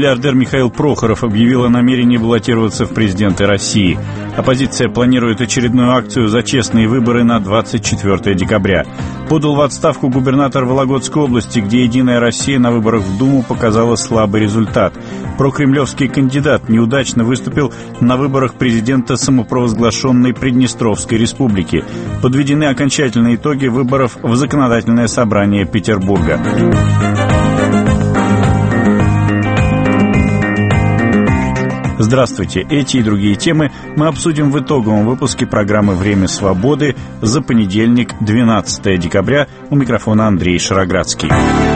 Миллиардер Михаил Прохоров объявил о намерении баллотироваться в президенты России. Оппозиция планирует очередную акцию за честные выборы на 24 декабря. Подал в отставку губернатор Вологодской области, где «Единая Россия» на выборах в Думу показала слабый результат. Прокремлевский кандидат неудачно выступил на выборах президента самопровозглашенной Приднестровской республики. Подведены окончательные итоги выборов в Законодательное собрание Петербурга. Здравствуйте! Эти и другие темы мы обсудим в итоговом выпуске программы «Время свободы» за понедельник, 12 декабря. У микрофона Андрей Шароградский.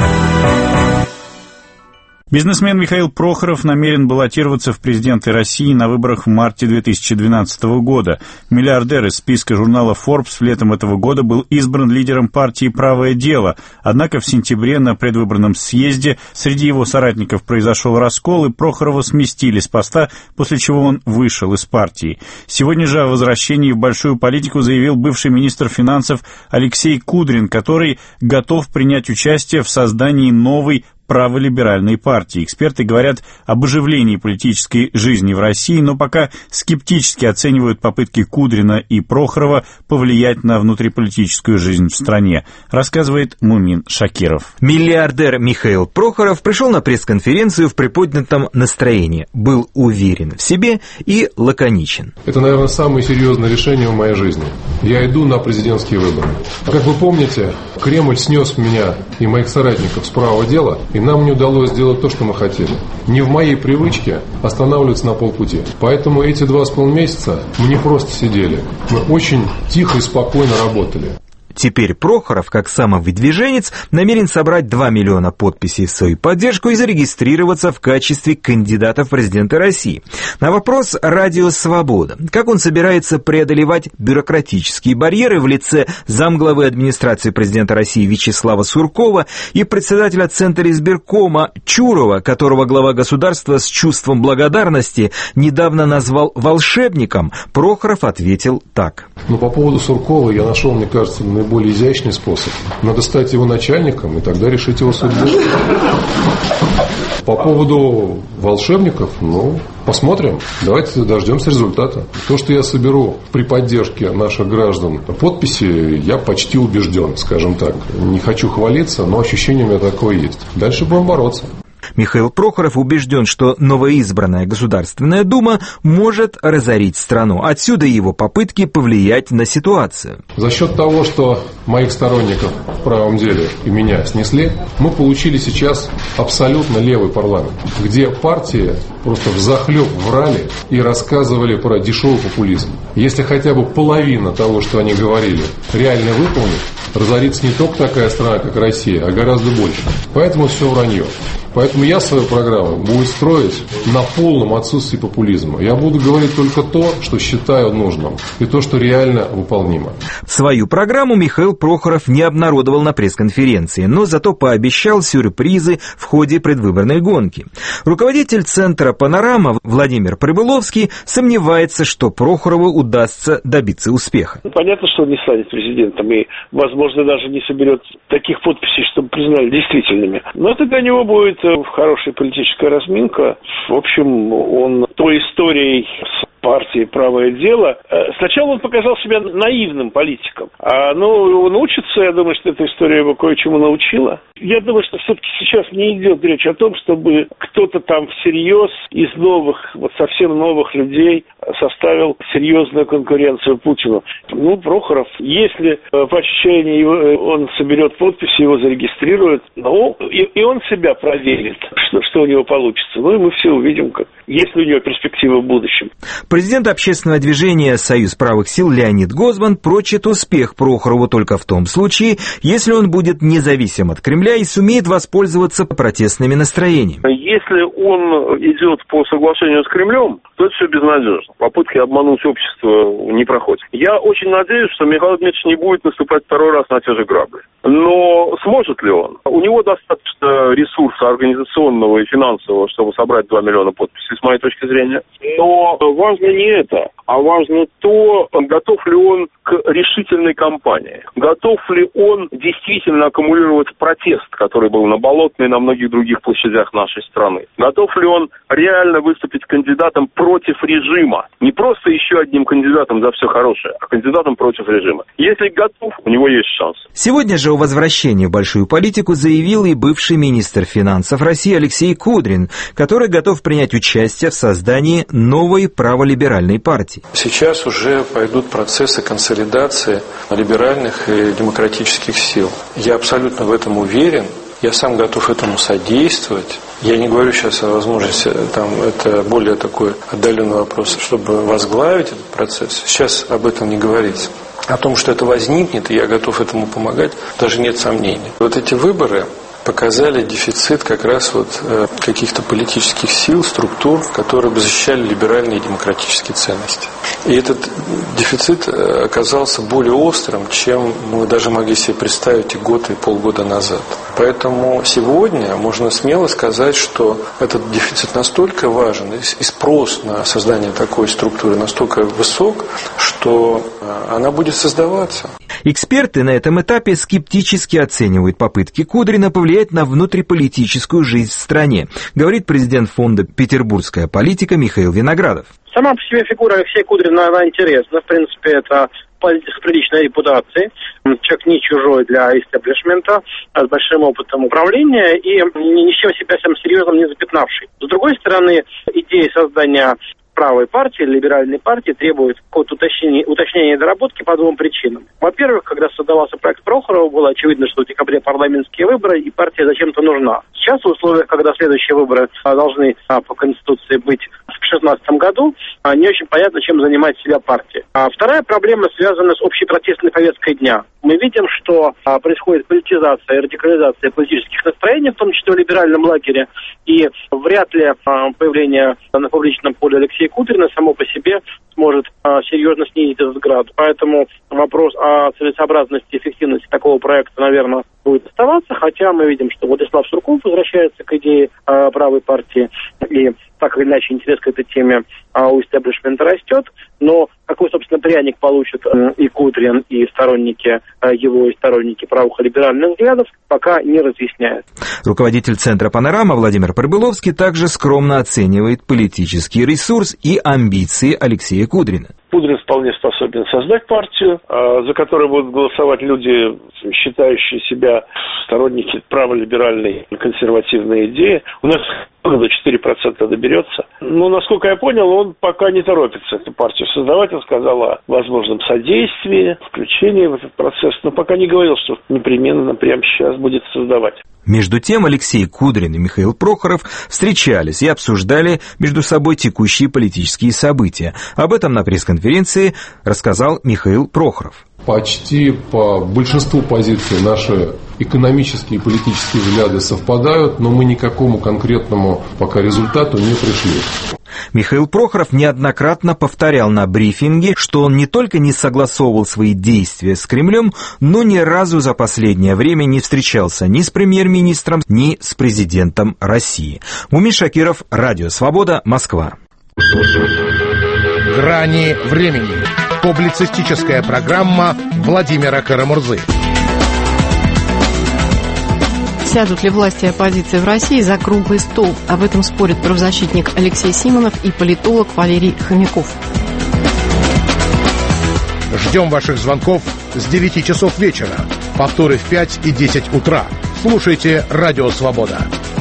Бизнесмен Михаил Прохоров намерен баллотироваться в президенты России на выборах в марте 2012 года. Миллиардер из списка журнала Forbes летом этого года был избран лидером партии «Правое дело». Однако в сентябре на предвыборном съезде среди его соратников произошел раскол, и Прохорова сместили с поста, после чего он вышел из партии. Сегодня же о возвращении в большую политику заявил бывший министр финансов Алексей Кудрин, который готов принять участие в создании новой праволиберальной партии. Эксперты говорят об оживлении политической жизни в России, но пока скептически оценивают попытки Кудрина и Прохорова повлиять на внутриполитическую жизнь в стране, рассказывает Мумин Шакиров. Миллиардер Михаил Прохоров пришел на пресс-конференцию в приподнятом настроении, был уверен в себе и лаконичен. Это, наверное, самое серьезное решение в моей жизни. Я иду на президентские выборы. Как вы помните, Кремль снес меня и моих соратников с правого дела, и нам не удалось сделать то, что мы хотели. Не в моей привычке останавливаться на полпути. Поэтому эти 2,5 месяца мы не просто сидели. Мы очень тихо и спокойно работали. Теперь Прохоров, как самовыдвиженец, намерен собрать 2 миллиона подписей в свою поддержку и зарегистрироваться в качестве кандидата в президенты России. На вопрос радио «Свобода», как он собирается преодолевать бюрократические барьеры в лице замглавы администрации президента России Вячеслава Суркова и председателя Центра избиркома Чурова, которого глава государства с чувством благодарности недавно назвал волшебником, Прохоров ответил так. По поводу Суркова я нашел, мне кажется, наиболее изящный способ. Надо стать его начальником и тогда решить его судьбу. По поводу волшебников, посмотрим. Давайте дождемся результата. То, что я соберу при поддержке наших граждан подписи, я почти убежден, скажем так. Не хочу хвалиться, но ощущение у меня такое есть. Дальше будем бороться. Михаил Прохоров убежден, что новоизбранная Государственная Дума может разорить страну. Отсюда его попытки повлиять на ситуацию. За счет того, что моих сторонников в правом деле и меня снесли, мы получили сейчас абсолютно левый парламент, где партии просто взахлеб врали и рассказывали про дешевый популизм. Если хотя бы половина того, что они говорили, реально выполнить, разорится не только такая страна, как Россия, а гораздо больше. Поэтому все вранье. Поэтому я свою программу буду строить на полном отсутствии популизма. Я буду говорить только то, что считаю нужным, и то, что реально выполнимо. Свою программу Михаил Прохоров не обнародовал на пресс-конференции, но зато пообещал сюрпризы в ходе предвыборной гонки. Руководитель Центра «Панорама» Владимир Прибыловский сомневается, что Прохорову удастся добиться успеха. Понятно, что он не станет президентом и, возможно, даже не соберет таких подписей, чтобы признали действительными. Но это для него будет хорошая политическая разминка. В общем, он той историей с партии «Правое дело». Сначала он показал себя наивным политиком. Он учится, я думаю, что эта история его кое-чему научила. Я думаю, что все-таки сейчас не идет речь о том, чтобы кто-то там всерьез из новых, совсем новых людей составил серьезную конкуренцию Путину. Прохоров, если по отчаянию он соберет подписи, его зарегистрируют, и он себя проверит, что у него получится. И мы все увидим, есть ли у него перспектива в будущем. Президент общественного движения «Союз правых сил» Леонид Гозман прочит успех Прохорову только в том случае, если он будет независим от Кремля и сумеет воспользоваться протестными настроениями. Если он идет по соглашению с Кремлем, то это все безнадежно. Попытки обмануть общество не проходят. Я очень надеюсь, что Михаил Дмитриевич не будет наступать второй раз на те же грабли. Но сможет ли он? У него достаточно ресурса организационного и финансового, чтобы собрать 2 миллиона подписей, с моей точки зрения. Но важно не это, а важно то, готов ли он к решительной кампании. Готов ли он действительно аккумулировать протест, который был на Болотной и на многих других площадях нашей страны. Готов ли он реально выступить кандидатом против режима. Не просто еще одним кандидатом за все хорошее, а кандидатом против режима. Если готов, у него есть шанс. Сегодня же о возвращении в большую политику заявил и бывший министр финансов России Алексей Кудрин, который готов принять участие в создании новой праволиберальной партии. Сейчас уже пойдут процессы консолидации либеральных и демократических сил. Я абсолютно в этом уверен. Я сам готов этому содействовать. Я не говорю сейчас о возможности, это более такой отдаленный вопрос, чтобы возглавить этот процесс. Сейчас об этом не говорится. О том, что это возникнет, и я готов этому помогать, даже нет сомнений. Вот эти выборы показали дефицит как раз каких-то политических сил, структур, которые бы защищали либеральные и демократические ценности. И этот дефицит оказался более острым, чем мы даже могли себе представить и год, и полгода назад. Поэтому сегодня можно смело сказать, что этот дефицит настолько важен, и спрос на создание такой структуры настолько высок, что она будет создаваться. Эксперты на этом этапе скептически оценивают попытки Кудрина повлиять на внутриполитическую жизнь в стране, говорит президент фонда «Петербургская политика» Михаил Виноградов. Сама по себе фигура Алексея Кудрина, она интересна. В принципе, это политик с приличной репутацией, человек не чужой для истеблишмента, с большим опытом управления и ничем себя самым серьезным не запятнавший. С другой стороны, идея создания правой партии, либеральной партии требует какого-то уточнения и доработки по двум причинам. Во-первых, когда создавался проект Прохорова, было очевидно, что в декабре парламентские выборы, и партия зачем-то нужна. Сейчас, в условиях, когда следующие выборы должны по Конституции быть в 2016 году, не очень понятно, чем занимает себя партия. Вторая проблема связана с общей протестной повесткой дня. Мы видим, что происходит политизация и радикализация политических настроений, в том числе в либеральном лагере, и вряд ли появление на публичном поле Алексея Кудрина само по себе сможет серьезно снизить этот градус. Поэтому вопрос о целесообразности и эффективности такого проекта, наверное, будет оставаться, хотя мы видим, что Владислав Сурков возвращается к идее правой партии, и так или иначе интерес к этой теме у истеблишмента растет, но какой, собственно, пряник получат и Кудрин, и сторонники его, и сторонники правых и либеральных взглядов, пока не разъясняет. Руководитель Центра «Панорама» Владимир Прибыловский также скромно оценивает политический ресурс и амбиции Алексея Кудрина. Кудрин вполне способен создать партию, за которую будут голосовать люди, считающие себя сторонники праволиберальной консервативной идеи. У нас до 4% доберется. Но, насколько я понял, он пока не торопится эту партию создавать. Он сказал о возможном содействии, включении в этот процесс, но пока не говорил, что непременно прямо сейчас будет создавать. Между тем Алексей Кудрин и Михаил Прохоров встречались и обсуждали между собой текущие политические события. Об этом на пресс-конференции рассказал Михаил Прохоров. Почти по большинству позиций наши экономические и политические взгляды совпадают, но мы ни к какому конкретному пока результату не пришли. Михаил Прохоров неоднократно повторял на брифинге, что он не только не согласовывал свои действия с Кремлем, но ни разу за последнее время не встречался ни с премьер-министром, ни с президентом России. Мумин Шакиров, Радио Свобода, Москва. «Грани времени». Публицистическая программа Владимира Карамурзы. Сядут ли власти и оппозиция в России за круглый стол? Об этом спорят правозащитник Алексей Симонов и политолог Валерий Хомяков. Ждем ваших звонков с 9 часов вечера. Повторы в 5 и 10 утра. Слушайте «Радио Свобода».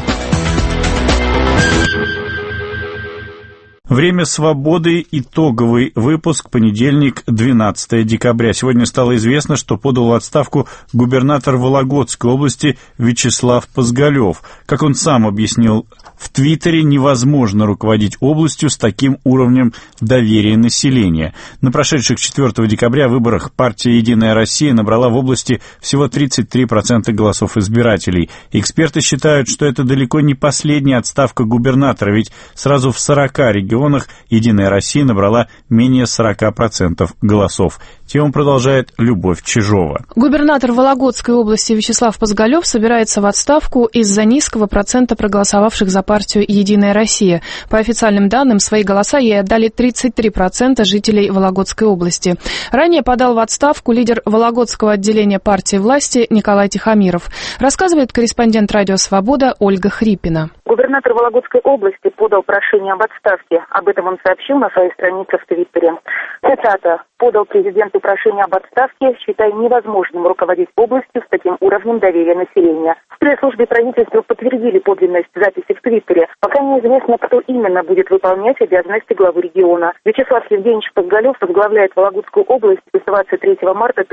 Время свободы. Итоговый выпуск. Понедельник, 12 декабря. Сегодня стало известно, что подал в отставку губернатор Вологодской области Вячеслав Позголев. Как он сам объяснил в Твиттере, невозможно руководить областью с таким уровнем доверия населения. На прошедших 4 декабря выборах партия «Единая Россия» набрала в области всего 33% голосов избирателей. Эксперты считают, что это далеко не последняя отставка губернатора, ведь сразу в 40 регионах «Единая Россия» набрала менее 40% голосов. Тему продолжает Любовь Чижова. Губернатор Вологодской области Вячеслав Позголев собирается в отставку из-за низкого процента проголосовавших за партию «Единая Россия». По официальным данным, свои голоса ей отдали 33% жителей Вологодской области. Ранее подал в отставку лидер Вологодского отделения партии власти Николай Тихомиров. Рассказывает корреспондент «Радио Свобода» Ольга Хрипина. Губернатор Вологодской области подал прошение об отставке. Об этом он сообщил на своей странице в Твиттере. Цитата. «Подал президенту прошение об отставке, считая невозможным руководить областью с таким уровнем доверия населения». В пресс-службе правительства подтвердили подлинность записи в Твиттере. Пока неизвестно, кто именно будет выполнять обязанности главы региона. Вячеслав Евгеньевич Позголев возглавляет Вологодскую область с 23 марта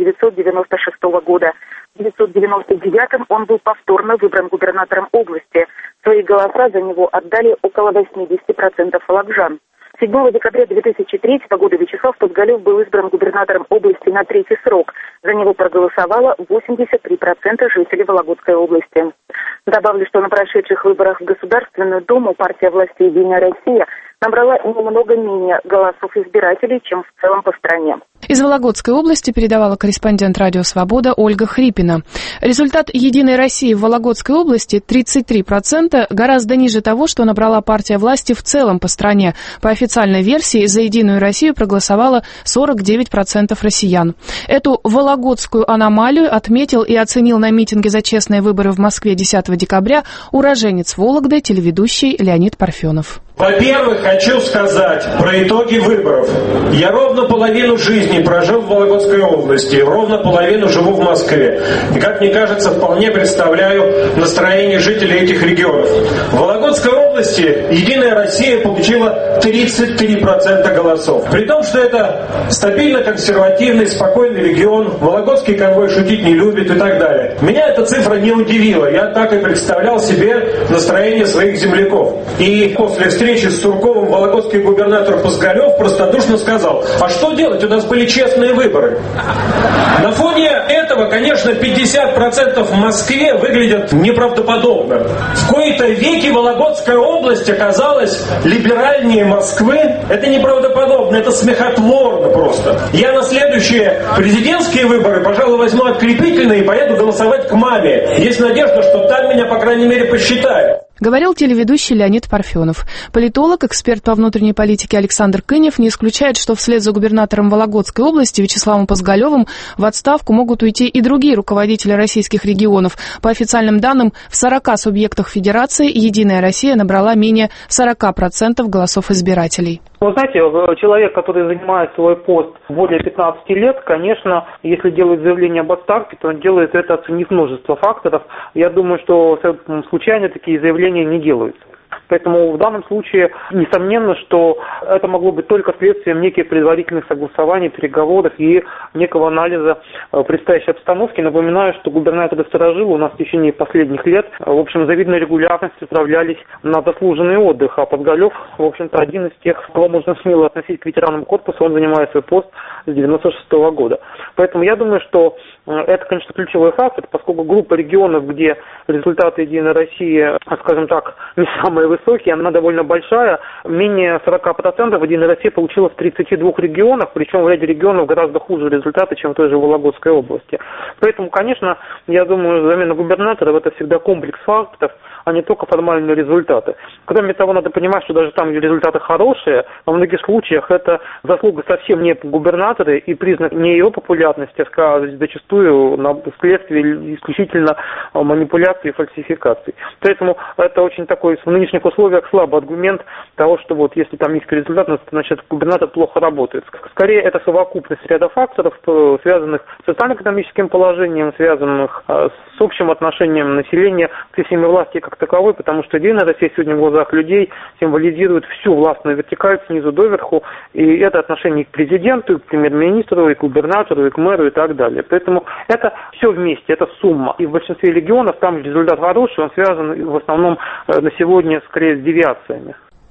1996 года. В 1999-м он был повторно выбран губернатором области. Свои голоса за него отдали около 80% вологоджан. 7 декабря 2003 года Вячеслав Позголев был избран губернатором области на третий срок. За него проголосовало 83% жителей Вологодской области. Добавлю, что на прошедших выборах в Государственную Думу партия власти «Единая Россия» набрала немного менее голосов избирателей, чем в целом по стране. Из Вологодской области передавала корреспондент «Радио Свобода» Ольга Хрипина. Результат «Единой России» в Вологодской области 33%, гораздо ниже того, что набрала партия власти в целом по стране. По официальной версии за «Единую Россию» проголосовало 49% россиян. Эту вологодскую аномалию отметил и оценил на митинге за честные выборы в Москве 10 декабря уроженец Вологды, телеведущий Леонид Парфенов. Во-первых, хочу сказать про итоги выборов. Я ровно половину жизни прожил в Вологодской области, ровно половину живу в Москве. И, как мне кажется, вполне представляю настроение жителей этих регионов. В Вологодской области «Единая Россия» получила 33% голосов. При том, что это стабильно консервативный, спокойный регион, Вологодский конвой шутить не любит и так далее. Меня эта цифра не удивила. Я так и представлял себе настроение своих земляков. И после встречи с Сурковым вологодский губернатор Позголев простодушно сказал: а что делать, у нас были честные выборы. На фоне этого, конечно, 50% в Москве выглядят неправдоподобно. В кои-то веки Вологодская область оказалась либеральнее Москвы. Это неправдоподобно, это смехотворно просто. Я на следующие президентские выборы, пожалуй, возьму открепительные и поеду голосовать к маме. Есть надежда, что там меня, по крайней мере, посчитают. Говорил телеведущий Леонид Парфенов. Политолог, эксперт по внутренней политике Александр Кынев не исключает, что вслед за губернатором Вологодской области Вячеславом Позголевым в отставку могут уйти и другие руководители российских регионов. По официальным данным, в 40 субъектах федерации «Единая Россия» набрала менее 40% голосов избирателей. Вы знаете, человек, который занимает свой пост более 15 лет, конечно, если делает заявление об отставке, то он делает это, оценив множество факторов. Я думаю, что случайно такие заявления не делаются. Поэтому в данном случае несомненно, что это могло быть только следствием неких предварительных согласований, переговоров и некого анализа предстоящей обстановки. Напоминаю, что губернаторы Старожилы у нас в течение последних лет, в общем, завидной регулярностью отправлялись на заслуженный отдых. А Позголев, в общем-то, один из тех, кого можно смело относить к ветеранам корпуса, он занимает свой пост с 96 года. Поэтому я думаю, что это, конечно, ключевой фактор, поскольку группа регионов, где результаты «Единой России», скажем так, не самые высокие, она довольно большая. Менее 40% «Единая Россия» получила в 32 регионах, причем в ряде регионов гораздо хуже результаты, чем в той же Вологодской области. Поэтому, конечно, я думаю, замена губернаторов – это всегда комплекс факторов, а не только формальные результаты. Кроме того, надо понимать, что даже там, где результаты хорошие, во многих случаях это заслуга совсем не губернатора и признак не его популярности, а зачастую вследствие исключительно манипуляций и фальсификаций. Поэтому это очень такой в нынешних условиях слабый аргумент того, что вот если там низкий результат, значит губернатор плохо работает. Скорее, это совокупность ряда факторов, связанных с социально-экономическим положением, связанных с общим отношением населения к системе власти как таковой, потому что «Единая Россия» сегодня в глазах людей символизирует всю властную вертикаль снизу доверху, и это отношение к президенту, и к премьер-министру, и к губернатору, и к мэру, и так далее. Поэтому это все вместе, это сумма. И в большинстве регионов там результат хороший, он связан в основном на сегодня скорее с девиациями.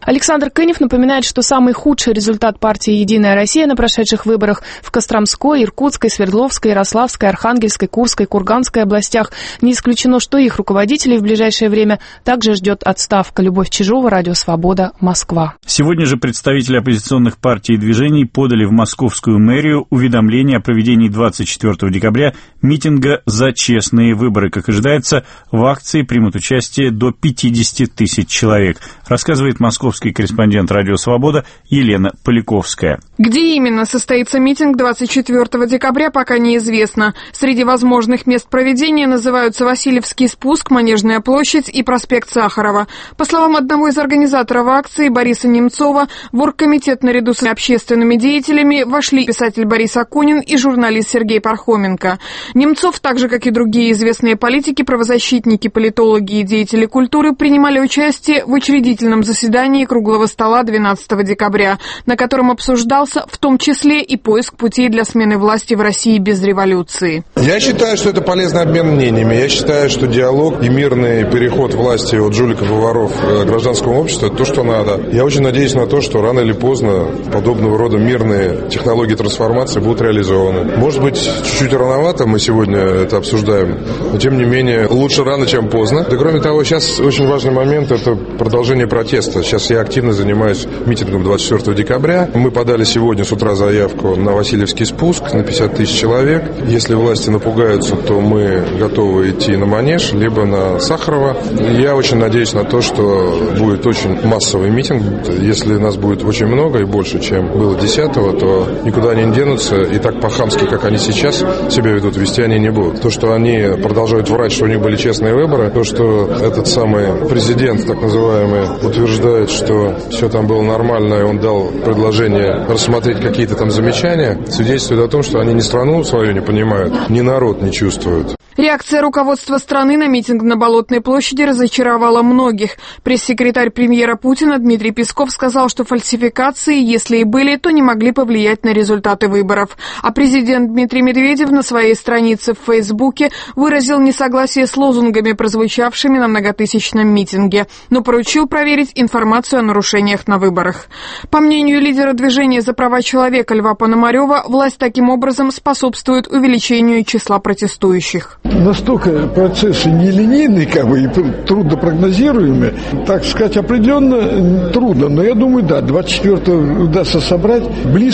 Александр Кынев напоминает, что самый худший результат партии «Единая Россия» на прошедших выборах в Костромской, Иркутской, Свердловской, Ярославской, Архангельской, Курской, Курганской областях. Не исключено, что их руководителей в ближайшее время также ждет отставка. Любовь Чижова, Радио Свобода, Москва. Сегодня же представители оппозиционных партий и движений подали в московскую мэрию уведомление о проведении 24 декабря митинга «За честные выборы». Как ожидается, в акции примут участие до 50 тысяч человек, рассказывает московский корреспондент «Радио Свобода» Елена Поляковская. Где именно состоится митинг 24 декабря, пока неизвестно. Среди возможных мест проведения называются Васильевский спуск, Манежная площадь и проспект Сахарова. По словам одного из организаторов акции, Бориса Немцова, в оргкомитет наряду с общественными деятелями вошли писатель Борис Акунин и журналист Сергей Пархоменко. Немцов, так же как и другие известные политики, правозащитники, политологи и деятели культуры, принимали участие в учредительном заседании круглого стола 12 декабря, на котором обсуждался в том числе и поиск путей для смены власти в России без революции. Я считаю, что это полезный обмен мнениями. Я считаю, что диалог и мирный переход власти от жуликов и воров к гражданскому обществу – это то, что надо. Я очень надеюсь на то, что рано или поздно подобного рода мирные технологии трансформации будут реализованы. Может быть, чуть-чуть рановато мы сегодня это обсуждаем, но тем не менее лучше рано, чем поздно. Да кроме того, сейчас очень важный момент – это продолжение протеста. Сейчас я активно занимаюсь митингом 24 декабря. Мы подали сегодня с утра заявку на Васильевский спуск на 50 тысяч человек. Если власти напугаются, то мы готовы идти на Манеж, либо на Сахарова. Я очень надеюсь на то, что будет очень массовый митинг. Если нас будет очень много и больше, чем было 10-го, то никуда они не денутся. И так по-хамски, как они сейчас себя ведут, вести они не будут. То, что они продолжают врать, что у них были честные выборы, то, что этот самый президент, так называемый, утверждает, что все там было нормально, и он дал предложение рассмотреть какие-то там замечания, свидетельствует о том, что они ни страну свою не понимают, ни народ не чувствуют. Реакция руководства страны на митинг на Болотной площади разочаровала многих. Пресс-секретарь премьера Путина Дмитрий Песков сказал, что фальсификации, если и были, то не могли повлиять на результаты выборов. А президент Дмитрий Медведев на своей странице в Фейсбуке выразил несогласие с лозунгами, прозвучавшими на многотысячном митинге, но поручил проверить информацию о нарушениях на выборах. По мнению лидера движения за права человека Льва Пономарева, власть таким образом способствует увеличению числа протестующих. Настолько процессы нелинейные, и трудно прогнозируемые, так сказать, определенно трудно. Но я думаю, да, 24-го удастся собрать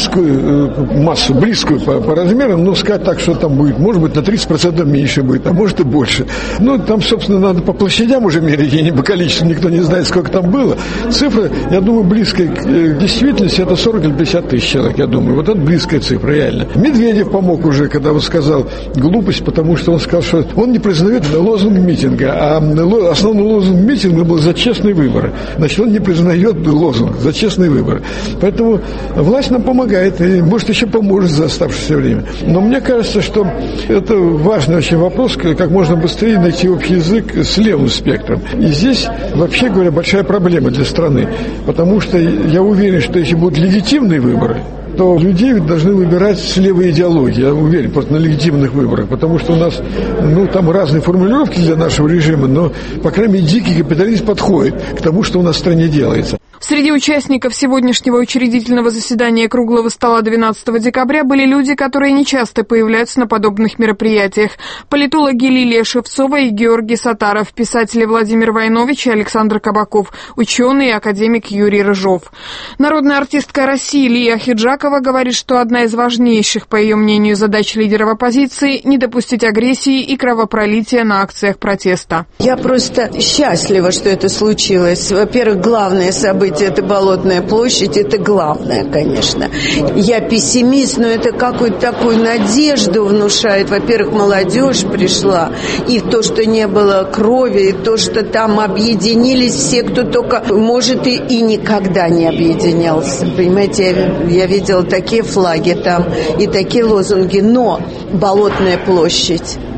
близкую массу, близкую по размерам, но сказать так, что там будет, может быть, на 30% меньше будет, а может и больше. Там, собственно, надо по площадям уже мерить, и не по количеству, никто не знает, сколько там было. Цифра, я думаю, близкая к действительности, это 40 или 50 тысяч человек, я думаю. Вот это близкая цифра, реально. Медведев помог уже, когда он сказал глупость, потому что он сказал, что он не признает лозунг митинга, а основной лозунг митинга был «За честные выборы». Значит, он не признает лозунг «За честные выборы». Поэтому власть нам помогает, и, может, еще поможет за оставшееся время. Но мне кажется, что это важный очень вопрос, как можно быстрее найти общий язык с левым спектром. И здесь, вообще говоря, большая проблема для страны, потому что я уверен, что если будут легитимные выборы, то людей должны выбирать с левой идеологией, я уверен, просто на легитимных выборах, потому что у нас, там разные формулировки для нашего режима, но, по крайней мере, дикий капитализм подходит к тому, что у нас в стране делается. Среди участников сегодняшнего учредительного заседания круглого стола 12 декабря были люди, которые нечасто появляются на подобных мероприятиях. Политологи Лилия Шевцова и Георгий Сатаров, писатели Владимир Войнович и Александр Кабаков, ученый и академик Юрий Рыжов. Народная артистка России Лия Хиджакова говорит, что одна из важнейших, по ее мнению, задач лидеров оппозиции – не допустить агрессии и кровопролития на акциях протеста. Я просто счастлива, что это случилось. Во-первых, главное событие – это Болотная площадь, это главное, конечно. Я пессимист, но это какую-то такую надежду внушает. Во-первых, молодежь пришла, и то, что не было крови, и то, что там объединились все, кто только, может, и никогда не объединялся. Понимаете, я видела такие флаги там и такие лозунги, но Болотная площадь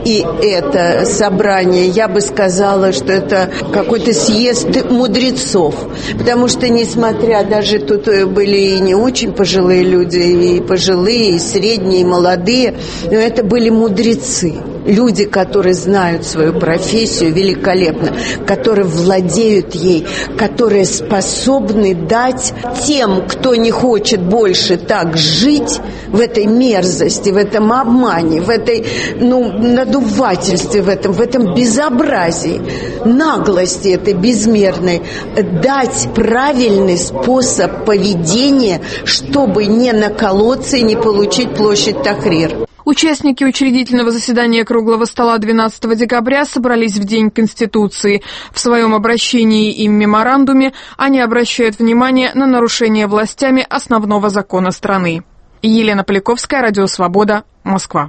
И это собрание, я бы сказала, что это какой-то съезд мудрецов. Потому что, несмотря, даже тут были и не очень пожилые люди, и пожилые, и средние, и молодые, но это были мудрецы. Люди, которые знают свою профессию великолепно, которые владеют ей, которые способны дать тем, кто не хочет больше так жить в этой мерзости, в этом обмане, в этой надувательстве, в этом безобразии, наглости этой безмерной, дать правильный способ поведения, чтобы не наколоться и не получить площадь Тахрир. Участники учредительного заседания круглого стола 12 декабря собрались в День Конституции. В своем обращении и меморандуме они обращают внимание на нарушение властями основного закона страны. Елена Поляковская, Радио Свобода, Москва.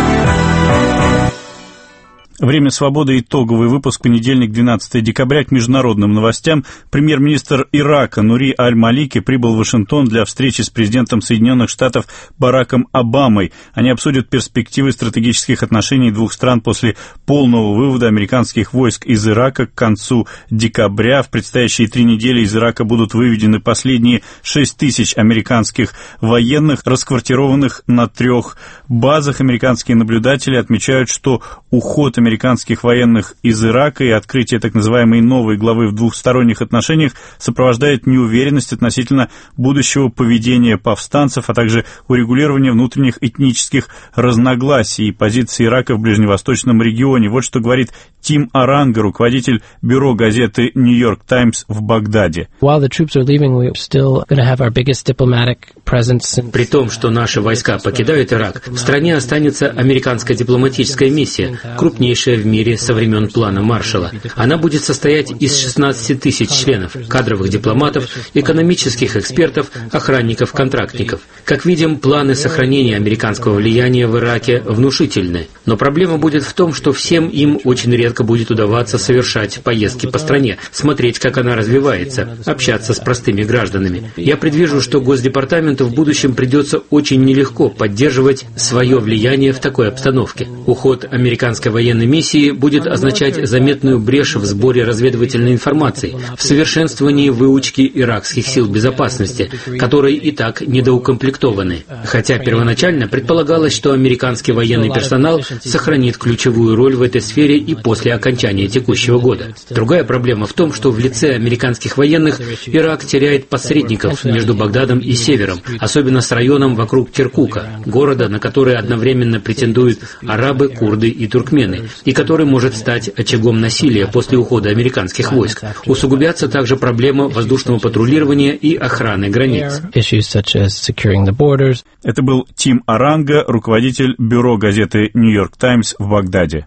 Время свободы. Итоговый выпуск. Понедельник, 12 декабря. К международным новостям. Премьер-министр Ирака Нури Аль-Малики прибыл в Вашингтон для встречи с президентом Соединенных Штатов Бараком Обамой. Они обсудят перспективы стратегических отношений двух стран после полного вывода американских войск из Ирака к концу декабря. В предстоящие 3 недели из Ирака будут выведены последние 6 тысяч американских военных, расквартированных на 3 базах. Американские наблюдатели отмечают, что уход американских военных из Ирака и открытие так называемой новой главы в двухсторонних отношениях сопровождает неуверенность относительно будущего поведения повстанцев, а также урегулирования внутренних этнических разногласий и позиции Ирака в ближневосточном регионе. Вот что говорит Тим Аранга, руководитель бюро газеты «Нью-Йорк Таймс» в Багдаде. При том, что наши войска покидают Ирак, в стране останется американская дипломатическая миссия, крупнейшая в мире со времен плана Маршалла. Она будет состоять из 16 тысяч членов, кадровых дипломатов, экономических экспертов, охранников, контрактников. Как видим, планы сохранения американского влияния в Ираке внушительны. Но проблема будет в том, что всем им очень редко будет удаваться совершать поездки по стране, смотреть, как она развивается, общаться с простыми гражданами. Я предвижу, что Госдепартаменту в будущем придется очень нелегко поддерживать свое влияние в такой обстановке. Уход американской военной миссии будет означать заметную брешь в сборе разведывательной информации, в совершенствовании выучки иракских сил безопасности, которые и так недоукомплектованы. Хотя первоначально предполагалось, что американский военный персонал сохранит ключевую роль в этой сфере и после окончания текущего года. Другая проблема в том, что в лице американских военных Ирак теряет посредников между Багдадом и севером, особенно с районом вокруг Киркука, города, на который одновременно претендуют арабы, курды и туркмены, и который может стать очагом насилия после ухода американских войск. Усугубятся также проблемы воздушного патрулирования и охраны границ. Это был Тим Аранга, руководитель бюро газеты «Нью-Йорк Таймс» в Багдаде.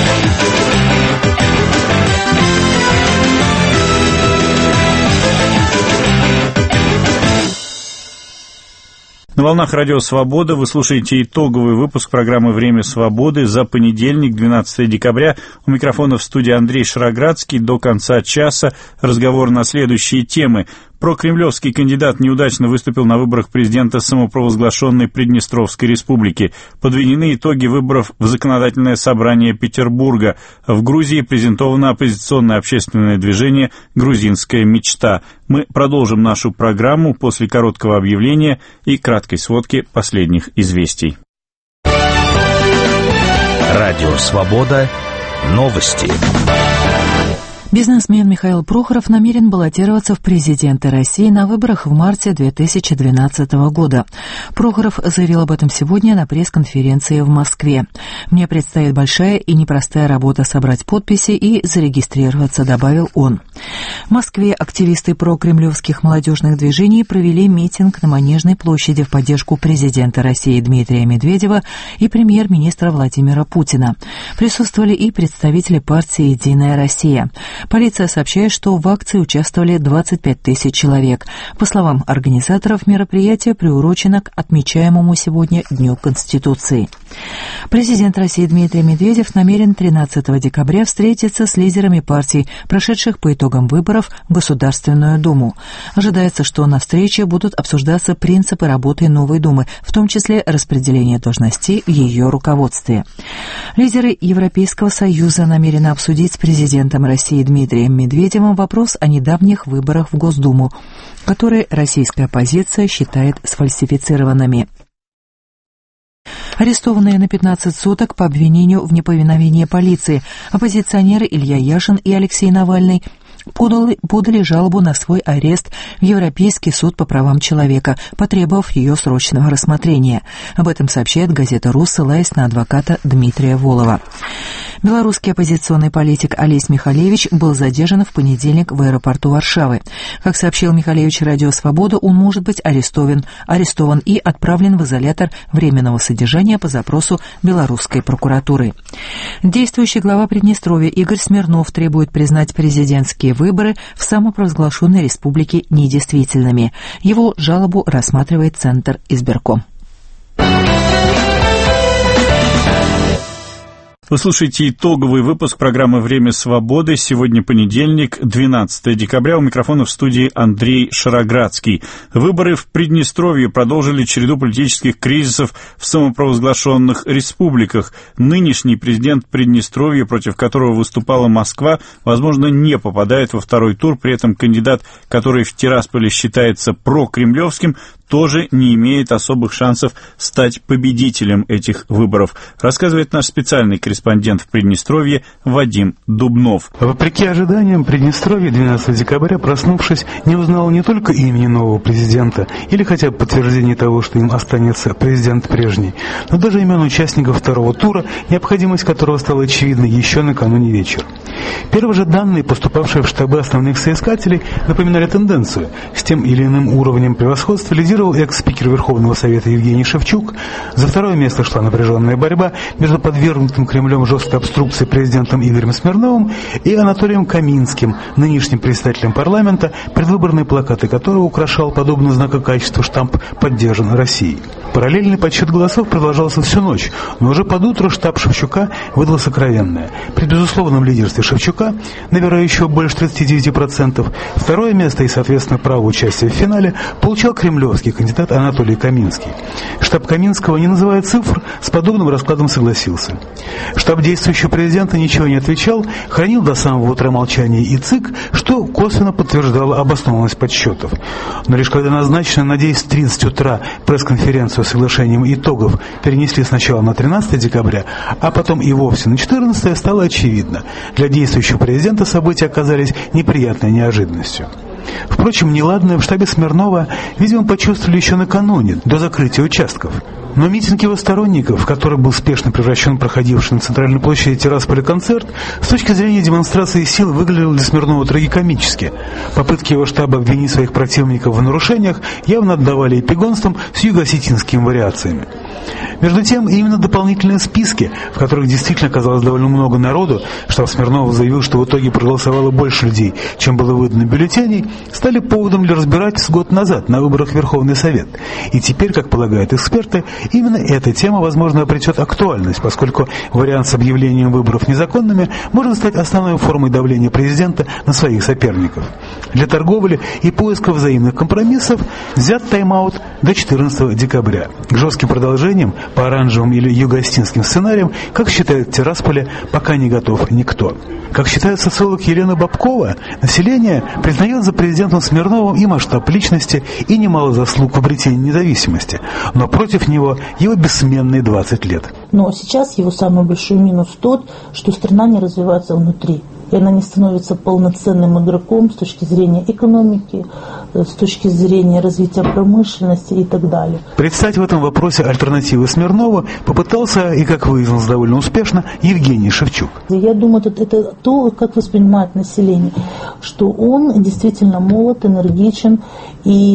На волнах Радио Свобода вы слушаете итоговый выпуск программы «Время свободы» за понедельник, 12 декабря. У микрофона в студии Андрей Шароградский. До конца часа разговор на следующие темы. Прокремлевский кандидат неудачно выступил на выборах президента самопровозглашенной Приднестровской республики. Подведены итоги выборов в Законодательное собрание Петербурга. В Грузии презентовано оппозиционное общественное движение «Грузинская мечта». Мы продолжим нашу программу после короткого объявления и краткой сводки последних известий. Радио «Свобода». Новости. Бизнесмен Михаил Прохоров намерен баллотироваться в президенты России на выборах в марте 2012 года. Прохоров заявил об этом сегодня на пресс-конференции в Москве. «Мне предстоит большая и непростая работа собрать подписи и зарегистрироваться», — добавил он. В Москве активисты прокремлевских молодежных движений провели митинг на Манежной площади в поддержку президента России Дмитрия Медведева и премьер-министра Владимира Путина. Присутствовали и представители партии «Единая Россия». Полиция сообщает, что в акции участвовали 25 тысяч человек. По словам организаторов, мероприятие приурочено к отмечаемому сегодня Дню Конституции. Президент России Дмитрий Медведев намерен 13 декабря встретиться с лидерами партий, прошедших по итогам выборов в Государственную Думу. Ожидается, что на встрече будут обсуждаться принципы работы новой Думы, в том числе распределение должностей в ее руководстве. Лидеры Европейского Союза намерены обсудить с президентом России Дмитрием Медведевым вопрос о недавних выборах в Госдуму, которые российская оппозиция считает сфальсифицированными. Арестованные на 15 суток по обвинению в неповиновении полиции оппозиционеры Илья Яшин и Алексей Навальный подали жалобу на свой арест в Европейский суд по правам человека, потребовав ее срочного рассмотрения. Об этом сообщает газета «РУ», ссылаясь на адвоката Дмитрия Волова. Белорусский оппозиционный политик Олесь Михалевич был задержан в понедельник в аэропорту Варшавы. Как сообщил Михалевич Радио Свобода, он может быть арестован и отправлен в изолятор временного содержания по запросу белорусской прокуратуры. Действующий глава Приднестровья Игорь Смирнов требует признать президентские выборы в самопровозглашенной республике недействительными. Его жалобу рассматривает Центр избирком. Вы слушаете итоговый выпуск программы «Время свободы». Сегодня понедельник, 12 декабря. У микрофона в студии Андрей Шароградский. Выборы в Приднестровье продолжили череду политических кризисов в самопровозглашенных республиках. Нынешний президент Приднестровья, против которого выступала Москва, возможно, не попадает во второй тур. При этом кандидат, который в Тирасполе считается прокремлевским, тоже не имеет особых шансов стать победителем этих выборов, рассказывает наш специальный корреспондент в Приднестровье Вадим Дубнов. Вопреки ожиданиям, Приднестровье 12 декабря, проснувшись, не узнало не только имени нового президента или хотя бы подтверждение того, что им останется президент прежний, но даже имен участников второго тура, необходимость которого стала очевидной еще накануне вечера. Первые же данные, поступавшие в штабы основных соискателей, напоминали тенденцию. С тем или иным уровнем превосходства лидировал экс-спикер Верховного Совета Евгений Шевчук. За второе место шла напряженная борьба между подвергнутым Кремлем жесткой обструкции президентом Игорем Смирновым и Анатолием Каминским, нынешним председателем парламента, предвыборные плакаты которого украшал, подобно знаку качества, штамп «Поддержан Россией». Параллельный подсчет голосов продолжался всю ночь, но уже под утро штаб Шевчука выдал сокровенное. При безусловном лидерстве Шевчука, набирающего больше 39%, второе место и, соответственно, право участия в финале получал кремлевский кандидат Анатолий Каминский. Штаб Каминского, не называя цифр, с подобным раскладом согласился. Штаб действующего президента ничего не отвечал, хранил до самого утра молчание и ЦИК, что косвенно подтверждало обоснованность подсчетов. Но лишь когда назначенную на 10:30 утра пресс-конференцию с соглашением итогов перенесли сначала на 13 декабря, а потом и вовсе на 14, стало очевидно. Для действующего президента события оказались неприятной неожиданностью. Впрочем, неладное в штабе Смирнова, видимо, почувствовали еще накануне, до закрытия участков. Но митинг его сторонников, в который был спешно превращен проходивший на центральной площади Тирасполя концерт, с точки зрения демонстрации сил выглядел для Смирнова трагикомически. Попытки его штаба обвинить своих противников в нарушениях явно отдавали эпигонством с юго-осетинскими вариациями. Между тем, именно дополнительные списки, в которых действительно оказалось довольно много народу, штаб Смирнова заявил, что в итоге проголосовало больше людей, чем было выдано бюллетеней, стали поводом для разбирательств год назад на выборах в Верховный Совет. И теперь, как полагают эксперты, именно эта тема, возможно, обретет актуальность, поскольку вариант с объявлением выборов незаконными может стать основной формой давления президента на своих соперников. Для торговли и поиска взаимных компромиссов взят тайм-аут до 14 декабря. К жестким продолжениям по оранжевым или юго-осетинским сценариям, как считают в Тирасполе, пока не готов никто. Как считает социолог Елена Бабкова, население признает за президентом Смирновым и масштаб личности, и немало заслуг в обретении независимости, но против него его бессменные 20 лет. Но сейчас его самый большой минус тот, что страна не развивается внутри. И она не становится полноценным игроком с точки зрения экономики, с точки зрения развития промышленности и так далее. Представить в этом вопросе альтернативы Смирнову попытался, и, как выяснилось, довольно успешно, Евгений Шевчук. Я думаю, это то, как воспринимает население, что он действительно молод, энергичен, и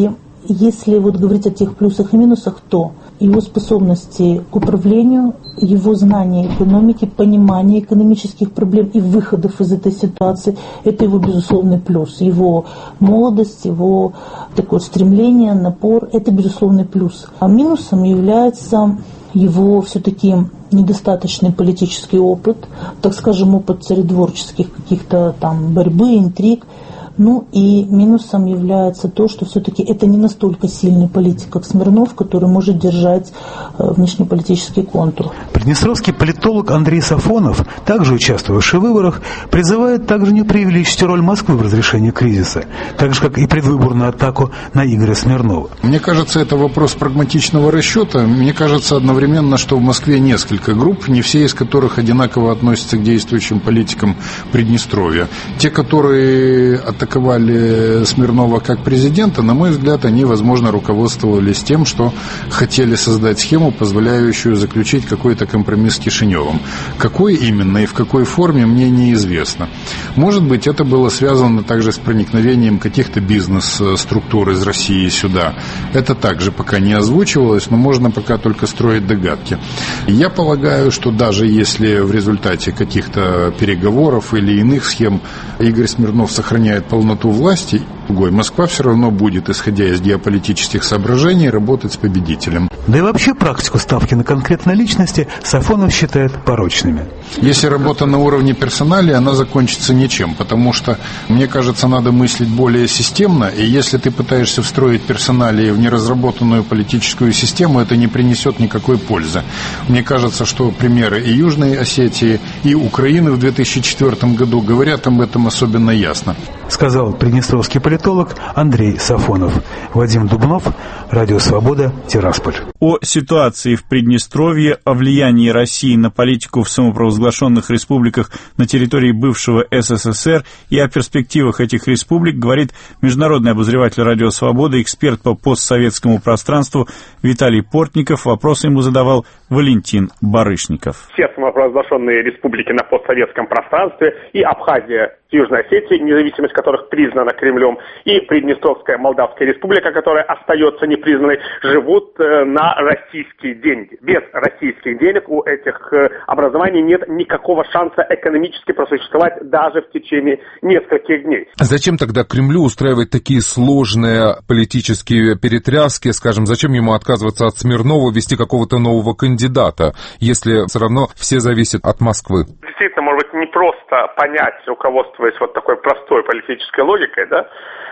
если вот говорить о тех плюсах и минусах, то его способности к управлению, его знание экономики, понимание экономических проблем и выходов из этой ситуации – это его безусловный плюс. Его молодость, его такое стремление, напор – это безусловный плюс. А минусом является его все-таки недостаточный политический опыт, так скажем, опыт царедворческих каких-то там борьбы, интриг. Ну и минусом является то, что все-таки это не настолько сильный политик, как Смирнов, который может держать внешнеполитический контур. Приднестровский политолог Андрей Сафонов, также участвовавший в выборах, призывает также не преувеличить роль Москвы в разрешении кризиса, так же, как и предвыборную атаку на Игоря Смирнова. Мне кажется, это вопрос прагматичного расчета. Мне кажется одновременно, что в Москве несколько групп, не все из которых одинаково относятся к действующим политикам Приднестровья. Те, которые атаковали Смирнова как президента, на мой взгляд, они, возможно, руководствовались тем, что хотели создать схему, позволяющую заключить какой-то компромисс с Кишиневым. Какой именно и в какой форме, мне неизвестно. Может быть, это было связано также с проникновением каких-то бизнес-структур из России сюда. Это также пока не озвучивалось, но можно пока только строить догадки. Я полагаю, что даже если в результате каких-то переговоров или иных схем Игорь Смирнов сохраняет полноту власти, Москва все равно будет, исходя из геополитических соображений, работать с победителем. Да и вообще практику ставки на конкретной личности Сафонов считает порочными. Если работа на уровне персонали, она закончится ничем, потому что, мне кажется, надо мыслить более системно, и если ты пытаешься встроить персоналии в неразработанную политическую систему, это не принесет никакой пользы. Мне кажется, что примеры и Южной Осетии, и Украины в 2004 году говорят об этом особенно ясно. Сказал приднестровский политолог Андрей Сафонов. Вадим Дубнов, Радио Свобода, Тирасполь. О ситуации в Приднестровье, о влиянии России на политику в самопровозглашенных республиках на территории бывшего СССР и о перспективах этих республик говорит международный обозреватель Радио Свобода, эксперт по постсоветскому пространству Виталий Портников. Вопросы ему задавал Валентин Барышников. Все самопровозглашенные республики на постсоветском пространстве и Абхазия, Южной Осетии, независимость которых признана Кремлем, и Приднестровская Молдавская республика, которая остается непризнанной, живут на российские деньги. Без российских денег у этих образований нет никакого шанса экономически просуществовать даже в течение нескольких дней. Зачем тогда Кремлю устраивать такие сложные политические перетряски, скажем, зачем ему отказываться от Смирнова, вести какого-то нового кандидата, если все равно все зависит от Москвы? Действительно, может быть, не просто понять, руководствуясь вот такой простой политической логикой, да,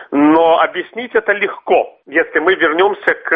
но объяснить это легко, если мы вернемся к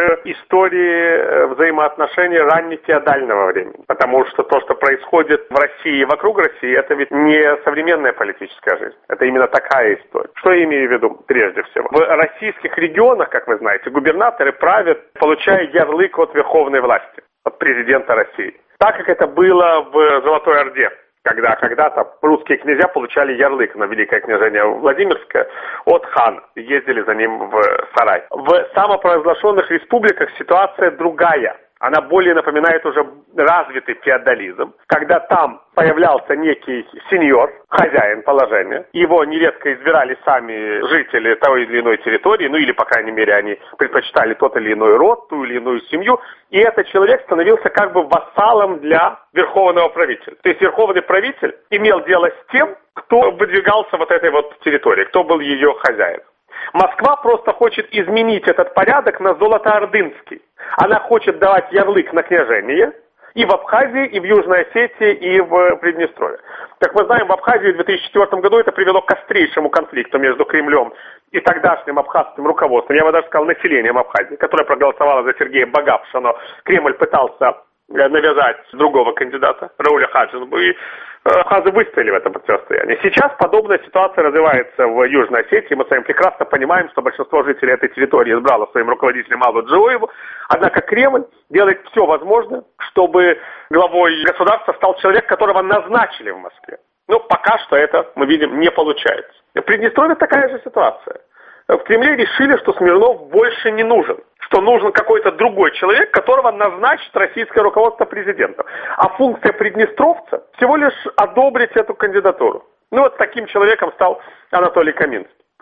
истории взаимоотношений раннефеодального времени. Потому что то, что происходит в России и вокруг России, это ведь не современная политическая жизнь. Это именно такая история. Что я имею в виду прежде всего? В российских регионах, как вы знаете, губернаторы правят, получая ярлык от верховной власти, от президента России. Так как это было в Золотой Орде. Когда когда-то русские князья получали ярлык на Великое княжение Владимирское от хана, ездили за ним в сарай. В самопровозглашенных республиках ситуация другая. Она более напоминает уже развитый феодализм, когда там появлялся некий сеньор, хозяин положения. Его нередко избирали сами жители той или иной территории, ну или, по крайней мере, они предпочитали тот или иной род, ту или иную семью. И этот человек становился как бы вассалом для верховного правителя. То есть верховный правитель имел дело с тем, кто выдвигался вот этой вот территории, кто был ее хозяин. Москва просто хочет изменить этот порядок на золотоордынский. Она хочет давать ярлык на княжение и в Абхазии, и в Южной Осетии, и в Приднестровье. Как мы знаем, в Абхазии в 2004 году это привело к острейшему конфликту между Кремлем и тогдашним абхазским руководством, я бы даже сказал, населением Абхазии, которое проголосовало за Сергея Багапша, но Кремль пытался навязать другого кандидата, Рауля Хаджинбу, и абхазы выстояли в этом противостоянии. Сейчас подобная ситуация развивается в Южной Осетии. Мы с вами прекрасно понимаем, что большинство жителей этой территории избрало своим руководителем Аллу Джоеву. Однако Кремль делает все возможное, чтобы главой государства стал человек, которого назначили в Москве. Но пока что это, мы видим, не получается. В Приднестровье такая же ситуация. В Кремле решили, что Смирнов больше не нужен, что нужен какой-то другой человек, которого назначит российское руководство президентом. А функция приднестровца всего лишь одобрить эту кандидатуру. Ну вот таким человеком стал Анатолий Каминский.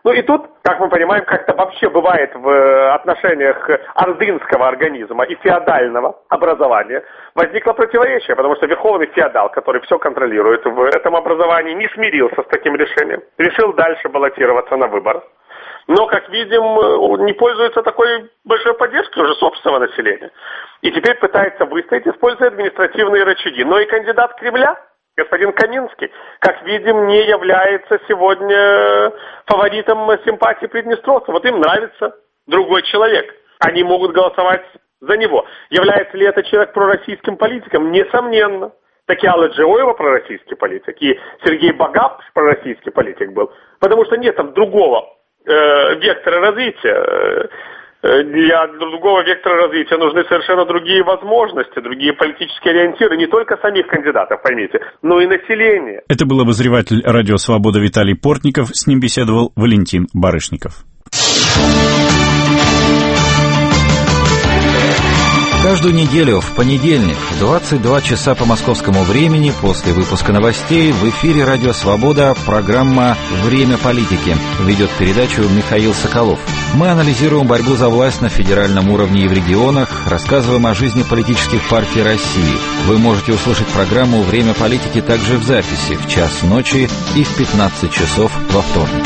Ну и тут, как мы понимаем, как-то вообще бывает в отношениях ордынского организма и феодального образования, возникло противоречие, потому что верховный феодал, который все контролирует в этом образовании, не смирился с таким решением, решил дальше баллотироваться на выборах. Но, как видим, не пользуется такой большой поддержкой уже собственного населения. И теперь пытается выстоять, используя административные рычаги. Но и кандидат Кремля, господин Каминский, как видим, не является сегодня фаворитом симпатии приднестровцев. Вот им нравится другой человек. Они могут голосовать за него. Является ли этот человек пророссийским политиком? Несомненно. Такиала Джиоева пророссийский политик, и Сергей Багап пророссийский политик был. Потому что нет там другого вектора развития. Для другого вектора развития нужны совершенно другие возможности, другие политические ориентиры, не только самих кандидатов, поймите, но и населения. Это был обозреватель «Радио Свобода» Виталий Портников, с ним беседовал Валентин Барышников. Каждую неделю в понедельник в 22 часа по московскому времени после выпуска новостей в эфире «Радио Свобода» программа «Время политики». Ведет передачу Михаил Соколов. Мы анализируем борьбу за власть на федеральном уровне и в регионах, рассказываем о жизни политических партий России. Вы можете услышать программу «Время политики» также в записи в час ночи и в 15 часов во вторник.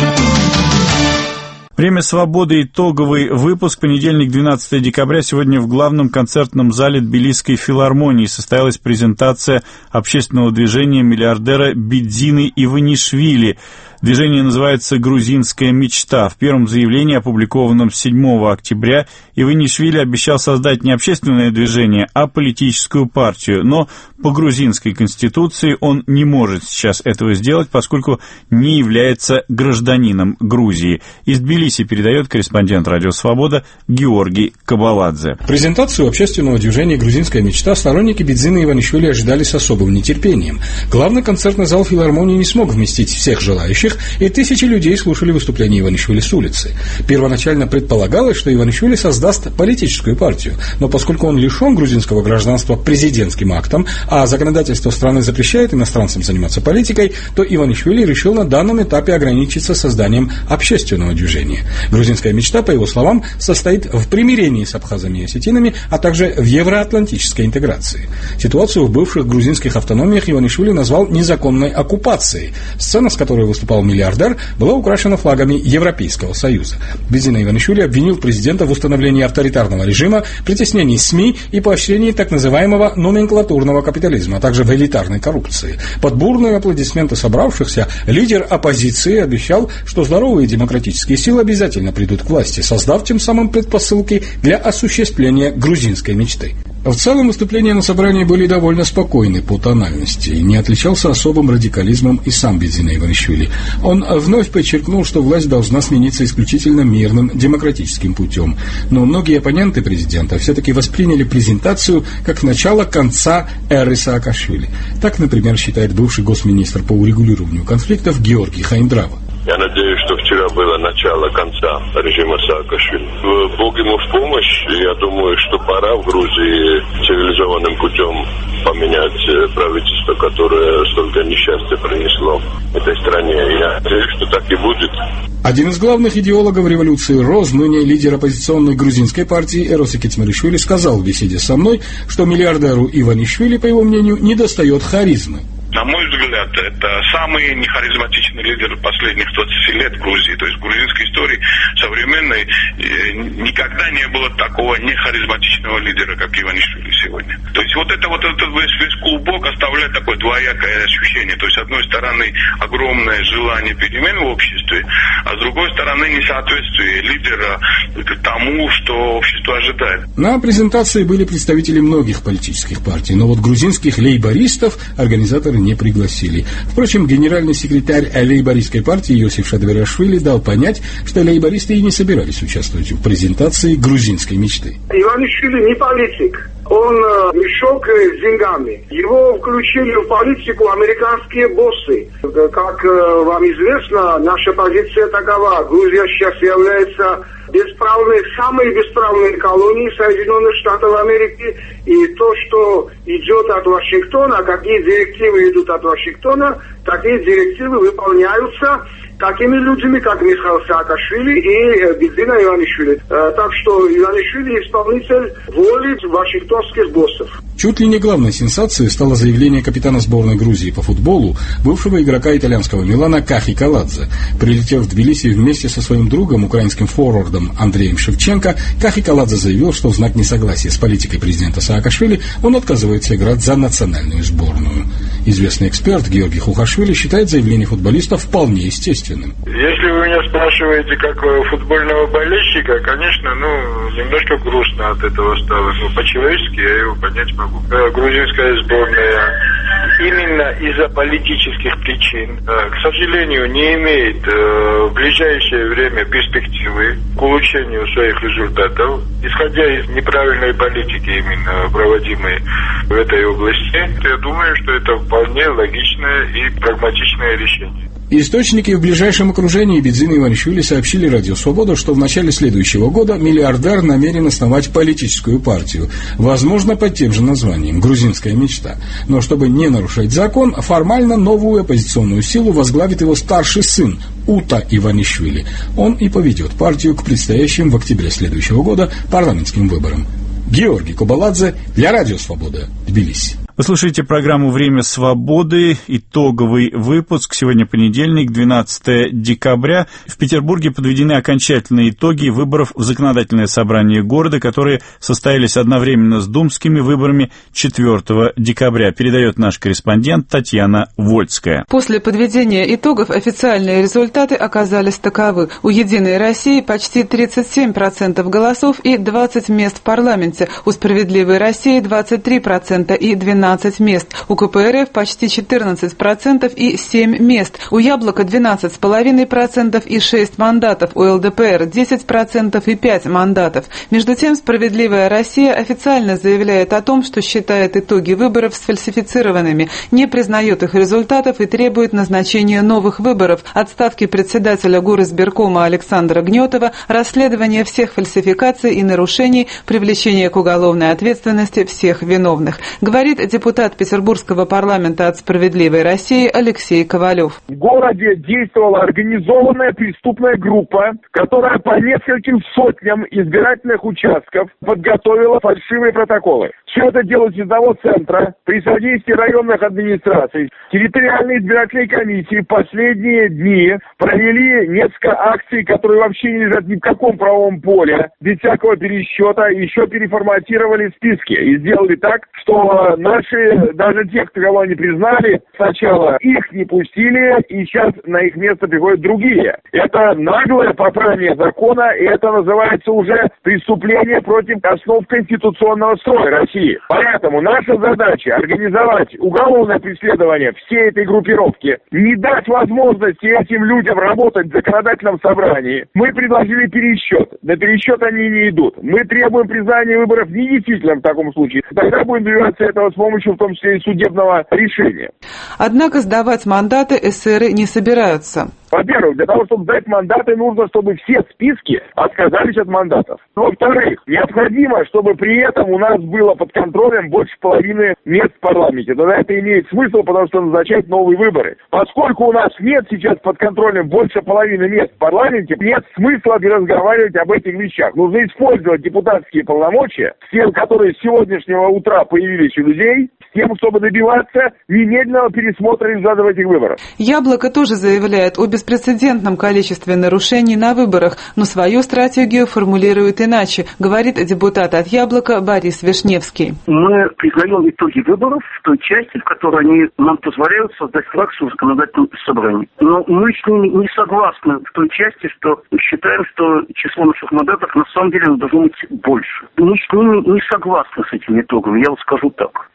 «Время свободы», итоговый выпуск, понедельник, 12 декабря. Сегодня в главном концертном зале Тбилисской филармонии состоялась презентация общественного движения миллиардера Бидзины Иванишвили. Движение называется «Грузинская мечта». В первом заявлении, опубликованном 7 октября, Иванишвили обещал создать не общественное движение, а политическую партию. Но по грузинской конституции он не может сейчас этого сделать, поскольку не является гражданином Грузии. Из Тбилиси передает корреспондент «Радио Свобода» Георгий Кабаладзе. Презентацию общественного движения «Грузинская мечта» сторонники Бидзины Иванишвили ожидали с особым нетерпением. Главный концертный зал филармонии не смог вместить всех желающих, и тысячи людей слушали выступления Иванишвили с улицы. Первоначально предполагалось, что Иванишвили создаст политическую партию, но поскольку он лишен грузинского гражданства президентским актом, а законодательство страны запрещает иностранцам заниматься политикой, то Иванишвили решил на данном этапе ограничиться созданием общественного движения. Грузинская мечта, по его словам, состоит в примирении с абхазами и осетинами, а также в евроатлантической интеграции. Ситуацию в бывших грузинских автономиях Иванишвили назвал незаконной оккупацией. Сцена, с которой выступал миллиардер, была украшена флагами Европейского Союза. Бидзина Иванишвили обвинил президента в установлении авторитарного режима, притеснении СМИ и поощрении так называемого номенклатурного капитализма, а также в элитарной коррупции. Под бурные аплодисменты собравшихся лидер оппозиции обещал, что здоровые демократические силы обязательно придут к власти, создав тем самым предпосылки для осуществления грузинской мечты. В целом выступления на собрании были довольно спокойны по тональности, и не отличался особым радикализмом и сам Бидзина Иванишвили. Он вновь подчеркнул, что власть должна смениться исключительно мирным демократическим путем. Но многие оппоненты президента все-таки восприняли презентацию как начало конца эры Саакашвили. Так, например, считает бывший госминистр по урегулированию конфликтов Георгий Хайндрава. Я надеюсь, что вчера было начало конца режима Саакашвили. Бог ему в помощь. Я думаю, что пора в Грузии цивилизованным путем поменять правительство, которое столько несчастья принесло этой стране. Я надеюсь, что так и будет. Один из главных идеологов революции РОЗ, ныне лидер оппозиционной грузинской партии Эрос Экитмиришвили, сказал в беседе со мной, что миллиардеру Иванишвили, по его мнению, недостает харизмы. На мой взгляд, это самый нехаризматичный лидер последних 20 лет Грузии. То есть в грузинской истории современной никогда не было такого нехаризматичного лидера, как Иванишвили сегодня. То есть вот этот весь клубок оставляет такое двоякое ощущение. То есть, с одной стороны, огромное желание перемен в обществе, а с другой стороны, несоответствие лидера к тому, что общество ожидает. На презентации были представители многих политических партий, но вот грузинских лейбористов организаторы не пригласили. Впрочем, генеральный секретарь лейбористской партии Йосиф Шадверашвили дал понять, что лейбористы и не собирались участвовать в презентации грузинской мечты. Иванишвили не политик. Он мешок с деньгами. Его включили в политику американские боссы. Как вам известно, наша позиция такова. Грузия сейчас является самые бесправные колонии Соединенных Штатов Америки, и то, что идет от Вашингтона, какие директивы идут от Вашингтона, такие директивы выполняются такими людьми, как Михаил Саакашвили и Бидзина Иванишвили. Так что Иванишвили исполнитель воли вашингтонских боссов. Чуть ли не главной сенсацией стало заявление капитана сборной Грузии по футболу, бывшего игрока итальянского Милана Кахи Каладзе. Прилетев в Тбилиси вместе со своим другом, украинским форвардом Андреем Шевченко, Кахи Каладзе заявил, что в знак несогласия с политикой президента Саакашвили он отказывается играть за национальную сборную. Известный эксперт Георгий Хухашвили считает заявление футболиста вполне естественным. Если вы меня спрашиваете как футбольного болельщика, конечно, немножко грустно от этого стало. Но по-человечески я его понять могу. Грузинская сборная именно из-за политических причин, к сожалению, не имеет в ближайшее время перспективы к улучшению своих результатов, исходя из неправильной политики, именно проводимой в этой области. Я думаю, что это вполне логичное и прагматичное решение. Источники в ближайшем окружении Бидзины Иванишвили сообщили Радио Свобода, что в начале следующего года миллиардер намерен основать политическую партию, возможно, под тем же названием «Грузинская мечта». Но чтобы не нарушать закон, формально новую оппозиционную силу возглавит его старший сын Ута Иванишвили. Он и поведет партию к предстоящим в октябре следующего года парламентским выборам. Георгий Кобаладзе для Радио Свобода, Тбилиси. Вы слушаете программу «Время свободы», итоговый выпуск. Сегодня понедельник, 12 декабря. В Петербурге подведены окончательные итоги выборов в законодательное собрание города, которые состоялись одновременно с думскими выборами 4 декабря. Передает наш корреспондент Татьяна Вольская. После подведения итогов официальные результаты оказались таковы. У «Единой России» почти 37% голосов и 20 мест в парламенте. У «Справедливой России» 23% и 12 мест. У КПРФ почти 14% и 7 мест. У «Яблока» 12,5% и 6 мандатов. У ЛДПР 10% и 5 мандатов. Между тем, «Справедливая Россия» официально заявляет о том, что считает итоги выборов сфальсифицированными, не признает их результатов и требует назначения новых выборов, отставки председателя Горисберкома Александра Гнетова, расследования всех фальсификаций и нарушений, привлечения к уголовной ответственности всех виновных, говорит депутат Петербургского парламента от «Справедливой России» Алексей Ковалев. В городе действовала организованная преступная группа, которая по нескольким сотням избирательных участков подготовила фальшивые протоколы. Все это делалось из одного центра, при содействии районных администраций. Территориальные избирательные комиссии в последние дни провели несколько акций, которые вообще не лежат ни в каком правовом поле, без всякого пересчета, еще переформатировали списки и сделали так, что наши, даже те, кого они признали, сначала их не пустили, и сейчас на их место приходят другие. Это наглое попрание закона, и это называется уже преступление против основ конституционного строя России. Поэтому наша задача организовать уголовное преследование всей этой группировки, не дать возможности этим людям работать в законодательном собрании. Мы предложили пересчет. На пересчет они не идут. Мы требуем признания выборов недействительным в таком случае. Тогда будем добиваться этого с помощью, в том числе и судебного решения. Однако сдавать мандаты эсеры не собираются. Во-первых, для того, чтобы сдать мандаты, нужно, чтобы все списки отказались от мандатов. Во-вторых, необходимо, чтобы при этом у нас было под контролем больше половины мест в парламенте. Тогда это имеет смысл, потому что назначать новые выборы. Поскольку у нас нет сейчас под контролем больше половины мест в парламенте, нет смысла разговаривать об этих вещах. Нужно использовать депутатские полномочия, все, которые с сегодняшнего утра появились у людей, с тем, чтобы добиваться немедленного пересмотра результатов этих выборов. «Яблоко» тоже заявляет о беспрецедентном количестве нарушений на выборах, но свою стратегию формулирует иначе, говорит депутат от «Яблока» Борис Вишневский. Мы признаем итоги выборов в той части, в которой они нам позволяют создать фракцию в законодательном собрании. Но мы с ними не согласны в той части, что считаем, что число наших мандатов на самом деле должно быть больше. Мы с ними не согласны с этими итогами, я вот скажу так. Мы считаем,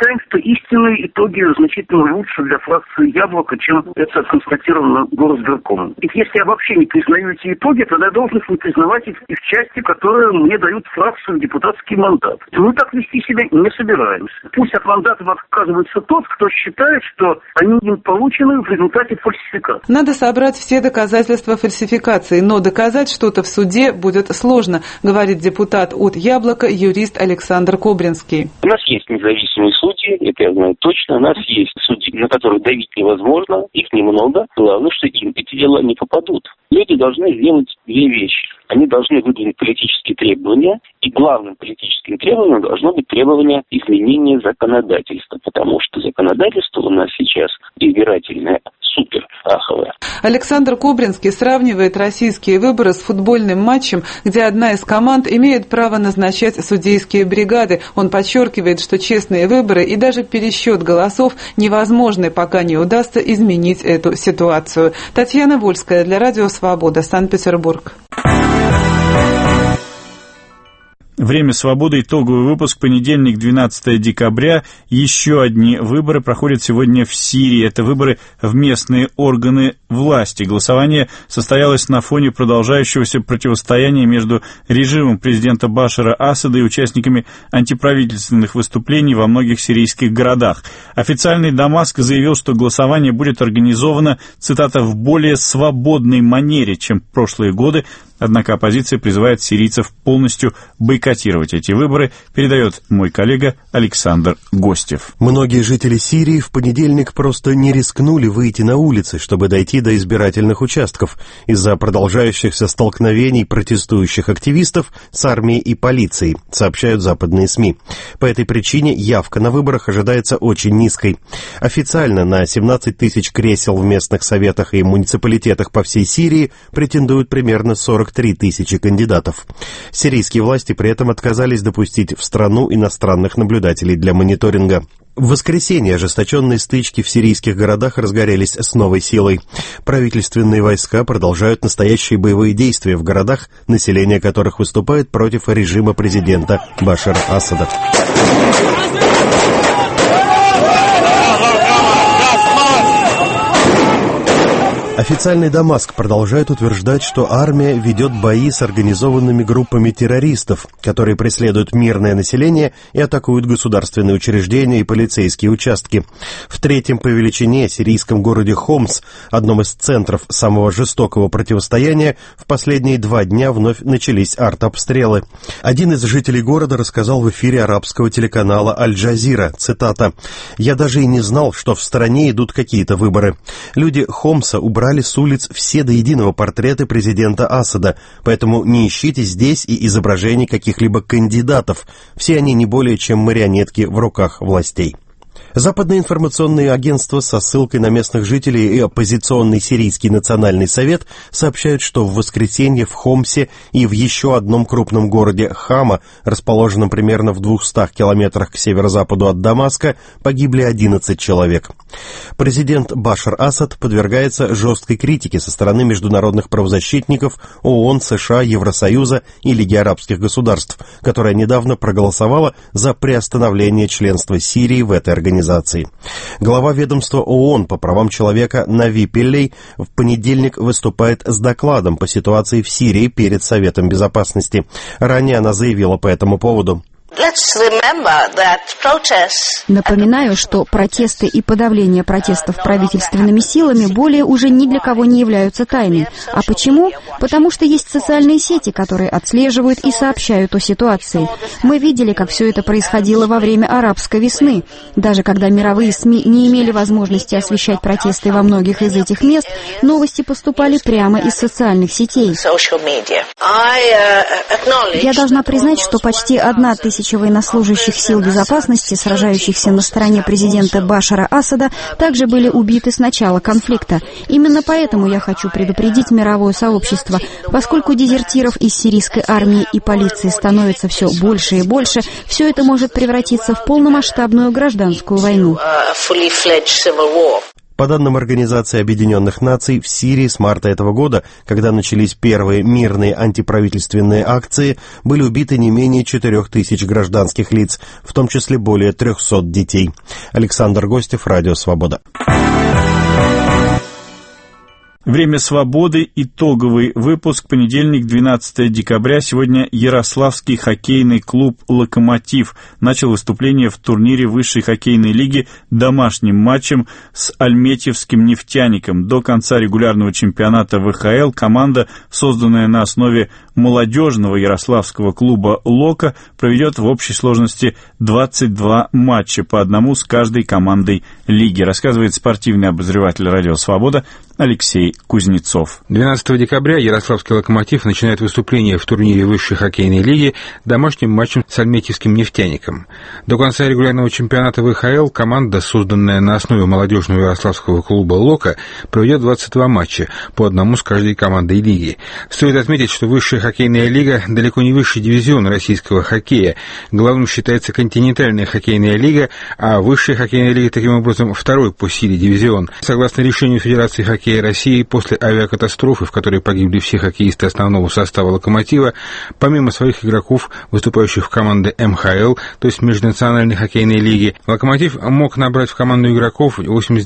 считаем, что истинные итоги значительно лучше для фракции «Яблоко», чем это констатировано Горосберкомом. И если я вообще не признаю эти итоги, тогда я должен не признавать их и в части, которые мне дают фракцию депутатский мандат. Мы так вести себя не собираемся. Пусть от мандатов отказывается тот, кто считает, что они им получены в результате фальсификации. Надо собрать все доказательства фальсификации, но доказать что-то в суде будет сложно, говорит депутат от «Яблока», юрист Александр Кобринский. У нас есть независимые судьи, это я знаю точно. У нас есть судьи, на которых давить невозможно, их немного. Главное, что им эти дела не попадут. Люди должны сделать две вещи. Они должны выдвинуть политические требования, и главным политическим требованием должно быть требование изменения законодательства, потому что законодательство у нас сейчас избирательное супер аховое. Александр Кобринский сравнивает российские выборы с футбольным матчем, где одна из команд имеет право назначать судейские бригады. Он подчеркивает, что честные выборы и даже пересчет голосов невозможны, пока не удастся изменить эту ситуацию. Татьяна Вольская для Радио Свобода, Санкт-Петербург. Время свободы. Итоговый выпуск. Понедельник, 12 декабря. Еще одни выборы проходят сегодня в Сирии. Это выборы в местные органы власти. Голосование состоялось на фоне продолжающегося противостояния между режимом президента Башара Асада и участниками антиправительственных выступлений во многих сирийских городах. Официальный Дамаск заявил, что голосование будет организовано, цитата, в более свободной манере, чем в прошлые годы. Однако оппозиция призывает сирийцев полностью бойкотировать эти выборы, передает мой коллега Александр Гостев. Многие жители Сирии в понедельник просто не рискнули выйти на улицы, чтобы дойти до избирательных участков из-за продолжающихся столкновений протестующих активистов с армией и полицией, сообщают западные СМИ. По этой причине явка на выборах ожидается очень низкой. Официально на 17 тысяч кресел в местных советах и муниципалитетах по всей Сирии претендуют примерно 43 тысячи кандидатов. Сирийские власти при этом отказались допустить в страну иностранных наблюдателей для мониторинга. В воскресенье ожесточенные стычки в сирийских городах разгорелись с новой силой. Правительственные войска продолжают настоящие боевые действия в городах, население которых выступает против режима президента Башара Асада. Официальный Дамаск продолжает утверждать, что армия ведет бои с организованными группами террористов, которые преследуют мирное население и атакуют государственные учреждения и полицейские участки. В третьем по величине сирийском городе Хомс, одном из центров самого жестокого противостояния, в последние 2 дня вновь начались артобстрелы. Один из жителей города рассказал в эфире арабского телеканала «Аль-Джазира», цитата, «Я даже и не знал, что в стране идут какие-то выборы. Люди Хомса убрали с улиц все до единого портреты президента Асада, поэтому не ищите здесь и изображений каких-либо кандидатов. Все они не более чем марионетки в руках властей». Западные информационные агентства со ссылкой на местных жителей и оппозиционный Сирийский национальный совет сообщают, что в воскресенье в Хомсе и в еще одном крупном городе Хама, расположенном примерно в 200 километрах к северо-западу от Дамаска, погибли 11 человек. Президент Башар Асад подвергается жесткой критике со стороны международных правозащитников, ООН, США, Евросоюза и Лиги арабских государств, которая недавно проголосовала за приостановление членства Сирии в этой организации. Глава ведомства ООН по правам человека Нави Пиллей в понедельник выступает с докладом по ситуации в Сирии перед Советом Безопасности. Ранее она заявила по этому поводу: Напоминаю, что протесты и подавление протестов правительственными силами более уже ни для кого не являются тайной. А почему? Потому что есть социальные сети, которые отслеживают и сообщают о ситуации. Мы видели, как все это происходило во время арабской весны. Даже когда мировые СМИ не имели возможности освещать протесты во многих из этих мест, новости поступали прямо из социальных сетей. Я должна признать, что почти 1000 военнослужащих сил безопасности, сражающихся на стороне президента Башара Асада, также были убиты с начала конфликта. Именно поэтому я хочу предупредить мировое сообщество. Поскольку дезертиров из сирийской армии и полиции становится все больше и больше, все это может превратиться в полномасштабную гражданскую войну. По данным Организации Объединенных Наций, в Сирии с марта этого года, когда начались первые мирные антиправительственные акции, были убиты не менее 4000 гражданских лиц, в том числе более 300 детей. Александр Гостев, Радио Свобода. Время свободы. Итоговый выпуск. Понедельник, 12 декабря. Сегодня Ярославский хоккейный клуб «Локомотив» начал выступление в турнире высшей хоккейной лиги домашним матчем с Альметьевским «Нефтяником». До конца регулярного чемпионата ВХЛ команда, созданная на основе молодежного ярославского клуба «Локо», проведет в общей сложности 22 матча, по одному с каждой командой лиги, рассказывает спортивный обозреватель «Радио Свобода» Алексей Кузнецов. 12 декабря Ярославский «Локомотив» начинает выступление в турнире высшей хоккейной лиги домашним матчем с Альметьевским «Нефтяником». До конца регулярного чемпионата ВХЛ команда, созданная на основе молодежного ярославского клуба «Локо», проведет 22 матча, по одному с каждой командой лиги. Стоит отметить, что высшая хоккейная лига далеко не высший дивизион российского хоккея. Главным считается континентальная хоккейная лига, а высшая хоккейная лига таким образом второй по силе дивизион. Согласно решению Федерации хоккея России, после авиакатастрофы, в которой погибли все хоккеисты основного состава «Локомотива», помимо своих игроков, выступающих в команде МХЛ, то есть Межнациональной хоккейной лиги, «Локомотив» мог набрать в команду игроков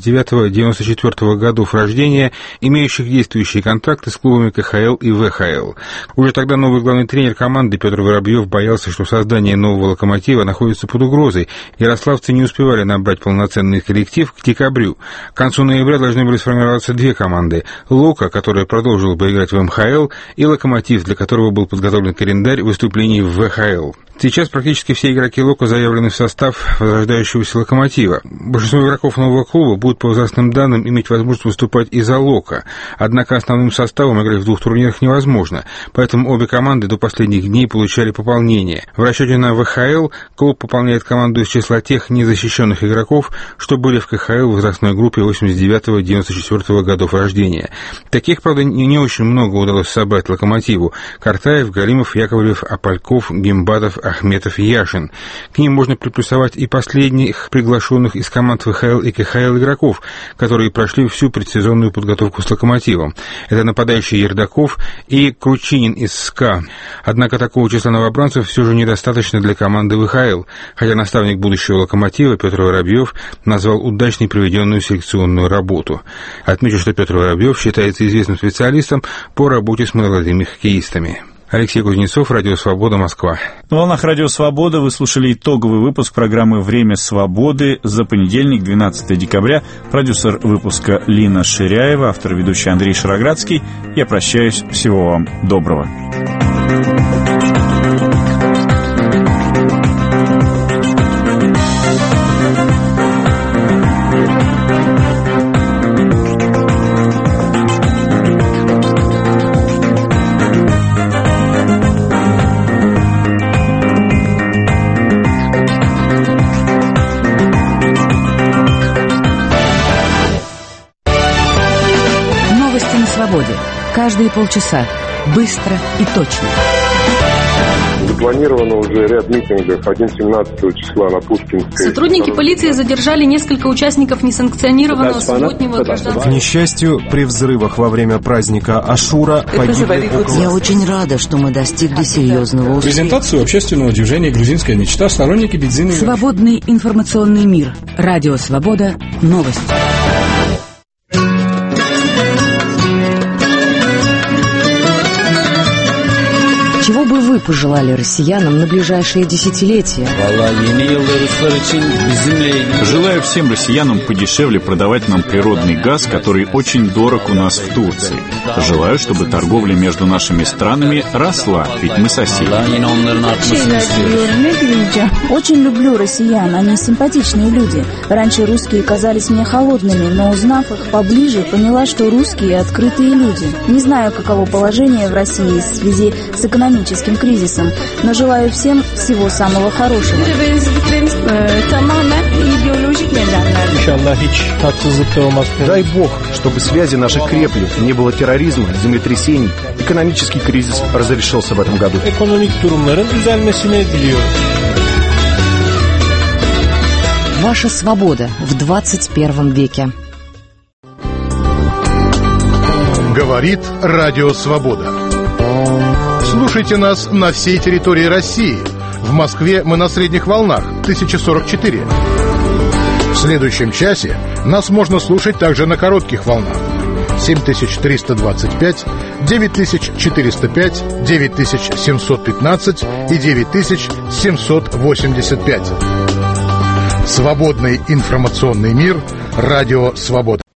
89-94 годов рождения, имеющих действующие контракты с клубами КХЛ и ВХЛ. Уже тогда новый главный тренер команды Петр Воробьев боялся, что создание нового «Локомотива» находится под угрозой. Ярославцы не успевали набрать полноценный коллектив к декабрю. К концу ноября должны были сформироваться две команды: «Локо», которая продолжила бы играть в МХЛ, и «Локомотив», для которого был подготовлен календарь выступлений в ВХЛ. Сейчас практически все игроки «Локо» заявлены в состав возрождающегося «Локомотива». Большинство игроков нового клуба будут по возрастным данным иметь возможность выступать и за «Локо». Однако основным составом играть в двух турнирах невозможно, поэтому обе команды до последних дней получали пополнение. В расчете на ВХЛ клуб пополняет команду из числа тех незащищенных игроков, что были в КХЛ в возрастной группе 89-94 годов рождения. Таких, правда, не очень много удалось собрать «Локомотиву». Картаев, Галимов, Яковлев, Апальков, Гимбатов, Ахметов и Яшин. К ним можно приплюсовать и последних приглашенных из команд ВХЛ и КХЛ игроков, которые прошли всю предсезонную подготовку с «Локомотивом». Это нападающий Ердаков и Кручинин из СКА. Однако такого числа новобранцев все же недостаточно для команды ВХЛ, хотя наставник будущего «Локомотива» Петр Воробьев назвал удачной проведенную селекционную работу. Отмечу, что Петр Воробьев считается известным специалистом по работе с молодыми хоккеистами. Алексей Кузнецов, Радио Свобода, Москва. На волнах Радио Свобода вы слушали итоговый выпуск программы «Время свободы» за понедельник, 12 декабря. Продюсер выпуска Лина Ширяева, автор ведущий Андрей Шароградский. Я прощаюсь. Всего вам доброго. Каждые полчаса. Быстро и точно. Запланировано уже ряд митингов 11-17 числа на Пушкинской. Сотрудники полиции задержали несколько участников несанкционированного субботнего гражданского. К несчастью, при взрывах во время праздника Ашура погибли около... Я очень рада, что мы достигли серьезного успеха. Презентацию общественного движения «Грузинская мечта» сторонники Бедзины... Свободный информационный мир. Радио Свобода. Новости. Чего бы вы пожелали россиянам на ближайшие десятилетия? Желаю всем россиянам подешевле продавать нам природный газ, который очень дорог у нас в Турции. Желаю, чтобы торговля между нашими странами росла, ведь мы соседи. Очень люблю россиян, они симпатичные люди. Раньше русские казались мне холодными, но узнав их поближе, поняла, что русские открытые люди. Не знаю, каково положение в России в связи с экономическим кризисом, но желаю всем всего самого хорошего. Дай Бог, чтобы связи наши крепли, не было терроризма, землетрясений. Экономический кризис разрешился в этом году. Ваша свобода в 21 веке. Говорит Радио Свобода. Слушайте нас на всей территории России. В Москве мы на средних волнах 1044. В следующем часе нас можно слушать также на коротких волнах 7325, 9405, 9715 и 9785. Свободный информационный мир. Радио Свобода.